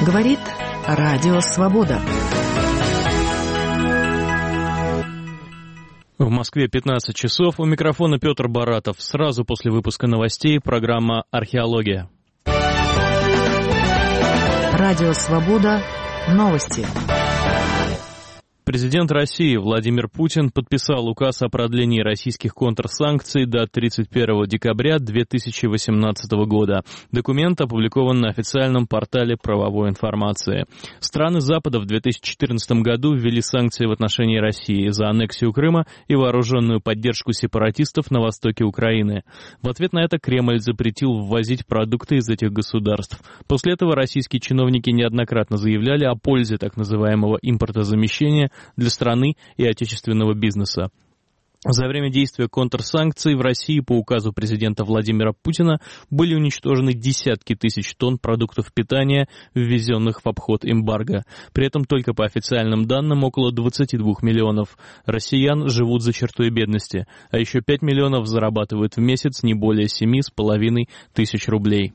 Говорит Радио Свобода. В Москве 15 часов. У микрофона Петр Баратов. Сразу после выпуска новостей программа «Археология». Радио Свобода. Новости. Президент России Владимир Путин подписал указ о продлении российских контрсанкций до 31 декабря 2018 года. Документ опубликован на официальном портале правовой информации. Страны Запада в 2014 году ввели санкции в отношении России за аннексию Крыма и вооруженную поддержку сепаратистов на востоке Украины. В ответ на это Кремль запретил ввозить продукты из этих государств. После этого российские чиновники неоднократно заявляли о пользе так называемого импортозамещения для страны и отечественного бизнеса. За время действия контрсанкций в России по указу президента Владимира Путина были уничтожены десятки тысяч тонн продуктов питания, ввезенных в обход эмбарго. При этом только по официальным данным около 22 миллионов россиян живут за чертой бедности, а еще 5 миллионов зарабатывают в месяц не более 7,5 тысяч рублей.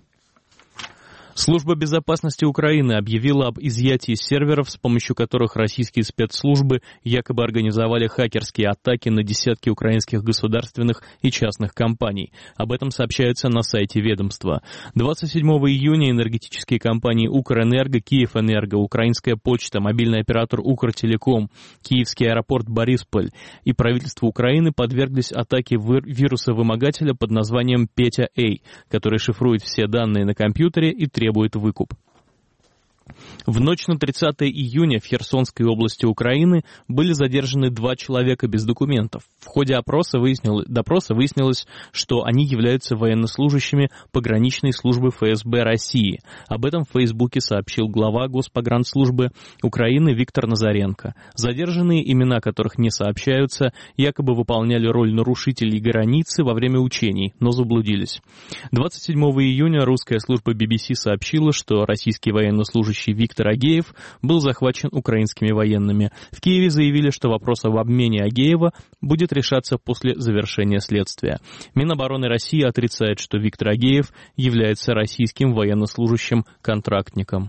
Служба безопасности Украины объявила об изъятии серверов, с помощью которых российские спецслужбы якобы организовали хакерские атаки на десятки украинских государственных и частных компаний. Об этом сообщается на сайте ведомства. 27 июня энергетические компании «Укрэнерго», «Киевэнерго», «Украинская почта», мобильный оператор «Укртелеком», Киевский аэропорт «Борисполь» и правительство Украины подверглись атаке вируса-вымогателя под названием Петя-A, который шифрует все данные на компьютере и требует выкуп. В ночь на 30 июня в Херсонской области Украины были задержаны 2 человека без документов. В ходе допроса выяснилось, что они являются военнослужащими пограничной службы ФСБ России. Об этом в Фейсбуке сообщил глава Госпогранслужбы Украины Виктор Назаренко. Задержанные, имена которых не сообщаются, якобы выполняли роль нарушителей границы во время учений, но заблудились. 27 июня русская служба BBC сообщила, что российский военнослужащий Виктор Агеев был захвачен украинскими военными. В Киеве заявили, что вопрос об обмене Агеева будет решаться после завершения следствия. Минобороны России отрицает, что Виктор Агеев является российским военнослужащим-контрактником.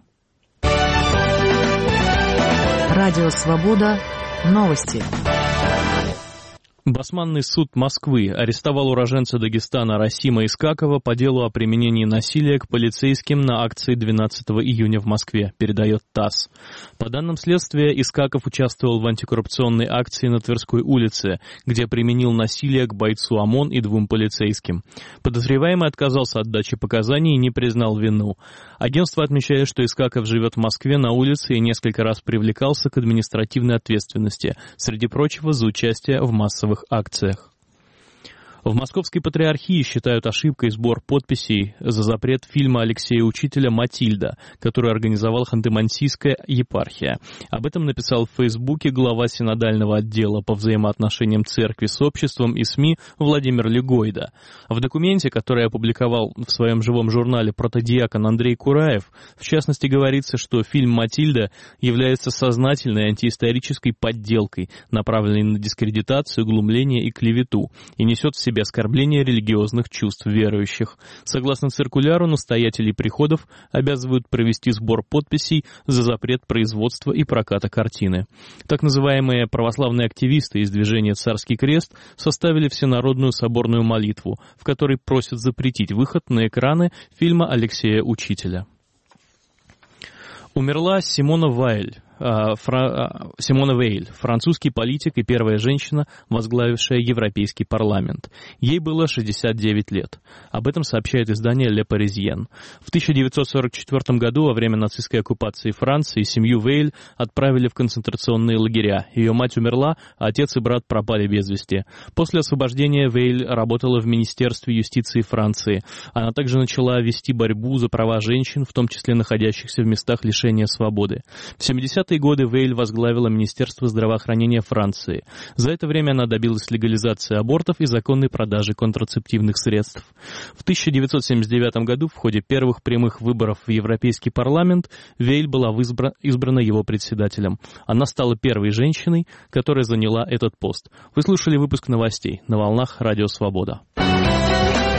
Радио Свобода. Новости. Басманный суд Москвы арестовал уроженца Дагестана Расима Искакова по делу о применении насилия к полицейским на акции 12 июня в Москве, передает ТАСС. По данным следствия, Искаков участвовал в антикоррупционной акции на Тверской улице, где применил насилие к бойцу ОМОН и 2 полицейским. Подозреваемый отказался от дачи показаний и не признал вину. Агентство отмечает, что Искаков живет в Москве на улице и несколько раз привлекался к административной ответственности, среди прочего за участие в массовых акциях. В Московской патриархии считают ошибкой сбор подписей за запрет фильма Алексея Учителя «Матильда», который организовала Ханты-Мансийская епархия. Об этом написал в Фейсбуке глава синодального отдела по взаимоотношениям церкви с обществом и СМИ Владимир Легойда. В документе, который опубликовал в своем живом журнале протодиакон Андрей Кураев, в частности говорится, что фильм «Матильда» является сознательной антиисторической подделкой, направленной на дискредитацию, глумление и клевету, и несет в себе оскорбление религиозных чувств верующих. Согласно циркуляру, настоятелей приходов обязывают провести сбор подписей за запрет производства и проката картины. Так называемые православные активисты из движения «Царский крест» составили всенародную соборную молитву, в которой просят запретить выход на экраны фильма Алексея Учителя. Умерла Симона Вейль, французский политик и первая женщина, возглавившая Европейский парламент. Ей было 69 лет. Об этом сообщает издание «Le Parisien». В 1944 году, во время нацистской оккупации Франции, семью Вейль отправили в концентрационные лагеря. Ее мать умерла, а отец и брат пропали без вести. После освобождения Вейль работала в Министерстве юстиции Франции. Она также начала вести борьбу за права женщин, в том числе находящихся в местах лишения свободы. В 70-е годы Вейль возглавила Министерство здравоохранения Франции. За это время она добилась легализации абортов и законной продажи контрацептивных средств. В 1979 году в ходе первых прямых выборов в Европейский парламент Вейль была избрана его председателем. Она стала первой женщиной, которая заняла этот пост. Вы слушали выпуск новостей на волнах Радио Свобода.